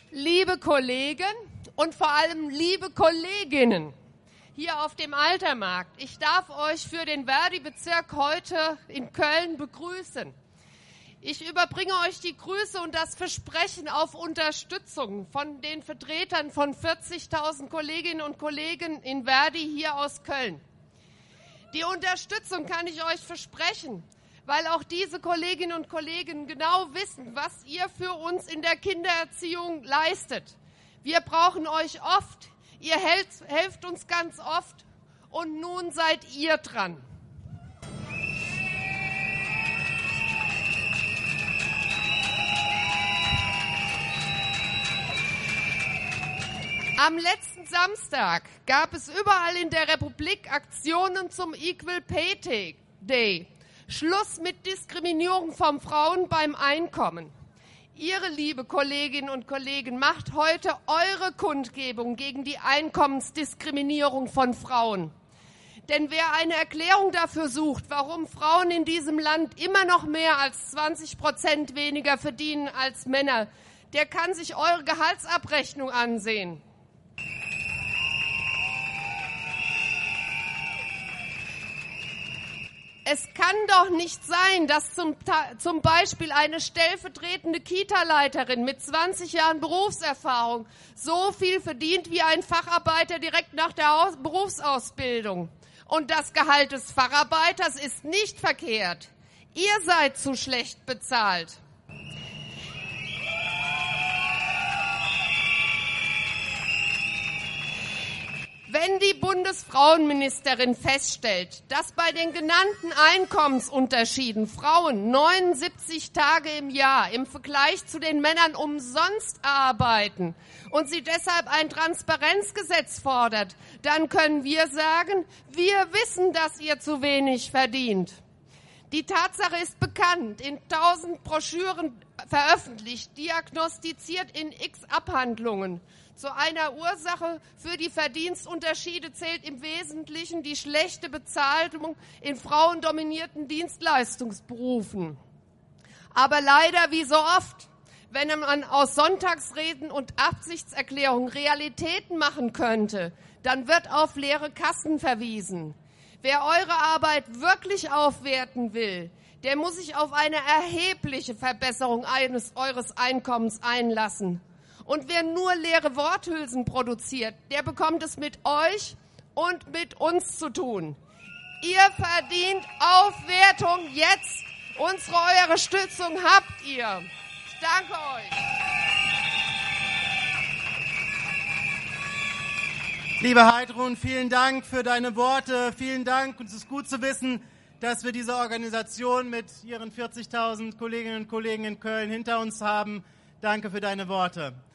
Liebe Kollegen und vor allem liebe Kolleginnen hier auf dem Altermarkt, ich darf euch für den Verdi-Bezirk heute in Köln begrüßen. Ich überbringe euch die Grüße und das Versprechen auf Unterstützung von den Vertretern von 40.000 Kolleginnen und Kollegen in Verdi hier aus Köln. Die Unterstützung kann ich euch versprechen, weil auch diese Kolleginnen und Kollegen genau wissen, was ihr für uns in der Kindererziehung leistet. Wir brauchen euch oft, ihr helft uns ganz oft und nun seid ihr dran. Am letzten Samstag gab es überall in der Republik Aktionen zum Equal Pay Day. Schluss mit Diskriminierung von Frauen beim Einkommen. Ihre, liebe Kolleginnen und Kollegen, macht heute eure Kundgebung gegen die Einkommensdiskriminierung von Frauen. Denn wer eine Erklärung dafür sucht, warum Frauen in diesem Land immer noch mehr als 20% weniger verdienen als Männer, der kann sich eure Gehaltsabrechnung ansehen. Es kann doch nicht sein, dass zum Beispiel eine stellvertretende Kita-Leiterin mit 20 Jahren Berufserfahrung so viel verdient wie ein Facharbeiter direkt nach der Berufsausbildung. Und das Gehalt des Facharbeiters ist nicht verkehrt. Ihr seid zu schlecht bezahlt. Wenn die Bundesfrauenministerin feststellt, dass bei den genannten Einkommensunterschieden Frauen 79 Tage im Jahr im Vergleich zu den Männern umsonst arbeiten und sie deshalb ein Transparenzgesetz fordert, dann können wir sagen, wir wissen, dass ihr zu wenig verdient. Die Tatsache ist bekannt, in 1000 Broschüren veröffentlicht, diagnostiziert in x Abhandlungen. Zu einer Ursache für die Verdienstunterschiede zählt im Wesentlichen die schlechte Bezahlung in frauendominierten Dienstleistungsberufen. Aber leider, wie so oft, wenn man aus Sonntagsreden und Absichtserklärungen Realitäten machen könnte, dann wird auf leere Kassen verwiesen. Wer eure Arbeit wirklich aufwerten will, der muss sich auf eine erhebliche Verbesserung eures Einkommens einlassen. Und wer nur leere Worthülsen produziert, der bekommt es mit euch und mit uns zu tun. Ihr verdient Aufwertung jetzt. Eure Stützung habt ihr. Ich danke euch. Liebe Heidrun, vielen Dank für deine Worte. Vielen Dank. Und es ist gut zu wissen, dass wir diese Organisation mit ihren 40.000 Kolleginnen und Kollegen in Köln hinter uns haben. Danke für deine Worte.